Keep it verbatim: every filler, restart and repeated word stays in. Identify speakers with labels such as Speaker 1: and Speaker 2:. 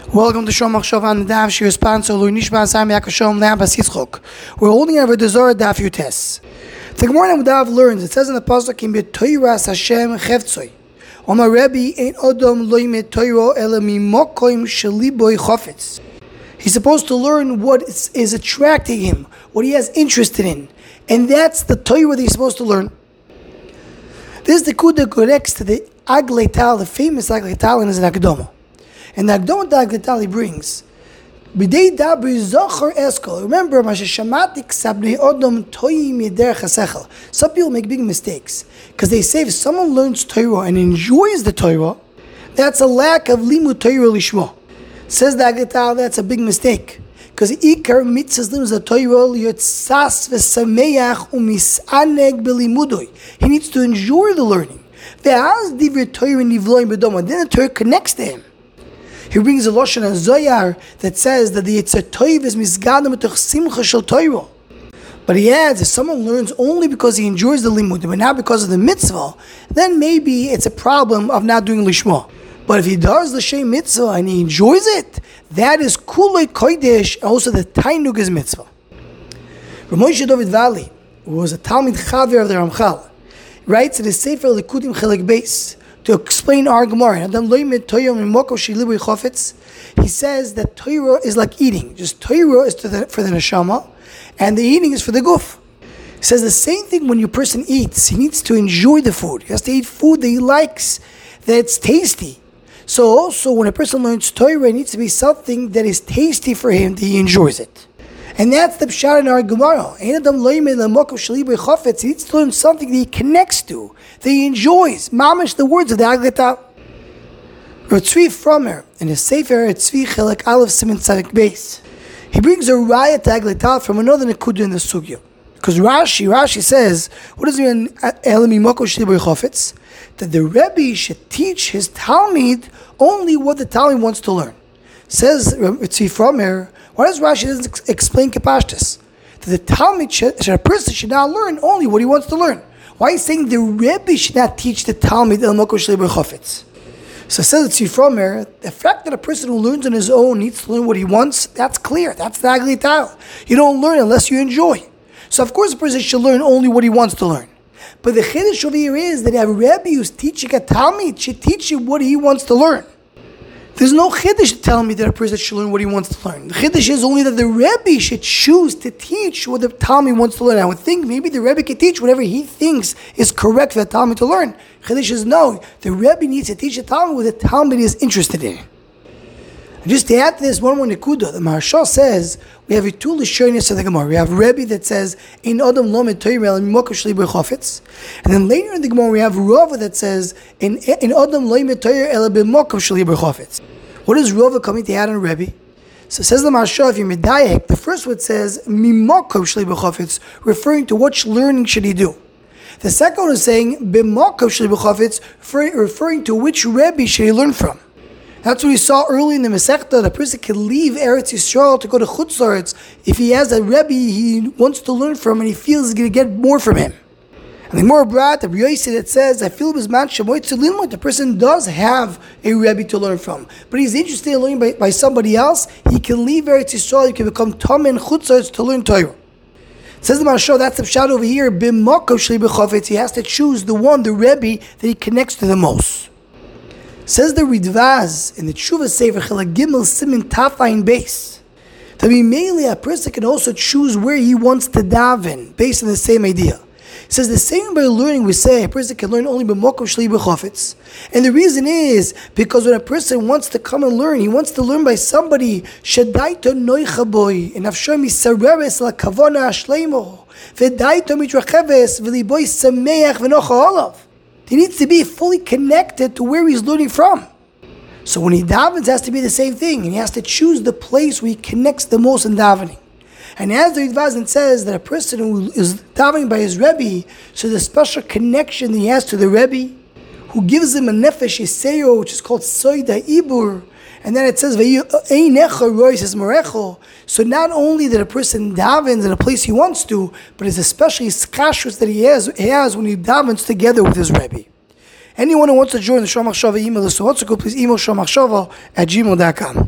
Speaker 1: Welcome to Shom Machshava on the Daf. Your sponsor, Lui Nishba Sam Yakashom Lambas Yitzchok. We're holding over the Zohar Daf Yutes. The Gemara in Daf learns. It says in the pasuk, "In b'toiras Hashem cheftzoi." Omar Rebbe ain't Adam loimet toiro ela mimokoim sheliboy chofetz. He's supposed to learn what is, is attracting him, what he has interest in, and that's the Torah that he's supposed to learn. This is the kuda corrects to the Aglei Tal, the famous Aglei Tal in his Akdoma. And the Akdoma that Aglei Tal he brings, B'dei dabri zocher eskol. Remember, Mashashamatik sabnei odom toyim yeder chasechel. Some people make big mistakes because they say if someone learns Torah and enjoys the Torah, that's a lack of limud Torah lishmo. Says the Aglei Tal, that's a big mistake because ikar mitzvahs limud the Torah yotzas v'sameach umisaneg b'limudoi. He needs to enjoy the learning. Ve'az divrei Torah nivloim b'doma. Then the Torah connects to him. He brings a Lashon and Zoyar that says that the Yetzer Toiv is misgadam b'toch simcha shel Torah. But he adds, if someone learns only because he enjoys the limud, but not because of the mitzvah, then maybe it's a problem of not doing lishma. But if he does the shem mitzvah and he enjoys it, that is kulei kodesh, and also the tainug is mitzvah. Rav Moshe David Vali, who was a Talmid Chaver of the Ramchal, writes in his Sefer Likudim Chelek Beis, to explain our Gemara, he says that Torah is like eating. Just Torah is to the, for the neshama, and the eating is for the guf. He says the same thing when your person eats. He needs to enjoy the food. He has to eat food that he likes, that it's tasty. So also when a person learns Torah, it needs to be something that is tasty for him, that he enjoys it. And that's the pshat in our Gemara. He needs to learn something that he connects to, that he enjoys. Mamish, the words of the Aglei Tal. Rav Tzvi Fromer, in his Sefer Tzvi Chelek Aleph Siman Tzadik Beis, he brings a raya to Aglei Tal from another nekuda in the sugya. Because Rashi, Rashi says, what does it mean, Elam Mimoko Shliboy Chofetz? That the Rebbe should teach his Talmid only what the Talmid wants to learn. Says Rav Tzvi Fromer, why does Rashi doesn't ex- explain Kapashtas? That the Talmid, should, should, a person should not learn only what he wants to learn. Why is he saying the Rebbe should not teach the Talmid El Moko Shleibur Chofetz? So it says it's from here, the fact that a person who learns on his own needs to learn what he wants, that's clear. That's the Aglei Tal. You don't learn unless you enjoy. So of course a person should learn only what he wants to learn. But the chiddush over here is that a Rebbe who's teaching a Talmid should teach him what he wants to learn. There's no chiddush to tell me that a person should learn what he wants to learn. The chiddush is only that the Rebbe should choose to teach what the Talmid wants to learn. I would think maybe the Rebbe can teach whatever he thinks is correct for the Talmid to learn. Chiddush is no. The Rebbe needs to teach the Talmid what the Talmid is interested in. And just to add to this one more nekuda, the Maharshal says we have a two lishonis of the Gemara. We have Rebbe that says in Adam lomed Torah el mimokav shliboy chofetz, and then later in the Gemara we have Rava that says in in Adam lomed Torah el b'mokav shliboy chofetz. What is Rava coming to add on Rebbe? So it says the Maharshal, if you medayek, the first one says mimokav shliboy chofetz, referring to what learning should he do. The second one is saying b'mokav shliboy chofetz, referring to which Rebbe should he learn from. That's what we saw early in the Masechta. A person can leave Eretz Yisrael to go to Chutz La'aretz if he has a Rebbe he wants to learn from and he feels he's going to get more from him. And the more brat, the Yosi that says, I feel bisman shamoy tzilin, the person does have a Rebbe to learn from, but he's interested in learning by, by somebody else. He can leave Eretz Yisrael, he can become Tom and Chutz La'aretz to learn Torah. It says the Maharshal, that's the pshat over here. B'mokav shliboy chofetz, he has to choose the one, the Rebbe that he connects to the most. Says the Ridvaz in the Tshuva Sefer Chelek Gimel Simin Tafayin Beis that mainly a person can also choose where he wants to daven based on the same idea. It says the same by learning we say a person can learn only b'mokav shliboy chofetz, and the reason is because when a person wants to come and learn, he wants to learn by somebody shadaito noicha boy and afshor misareres la kavona ashleimo v'daito mitracheves v'liboy sameach v'nocha olav. He needs to be fully connected to where he's learning from. So when he davens, it has to be the same thing. And he has to choose the place where he connects the most in davening. And as the Ridvazin says, that a person who is davening by his Rebbe, so the special connection that he has to the Rebbe, who gives him a nefesh yiseo, which is called soida ibur, and then it says, so not only that a person davens in a place he wants to, but it's especially skashus that he has, he has when he davens together with his Rebbe. Anyone who wants to join the Shom Machshava email list, so also go please email shom machshava at gmail dot com.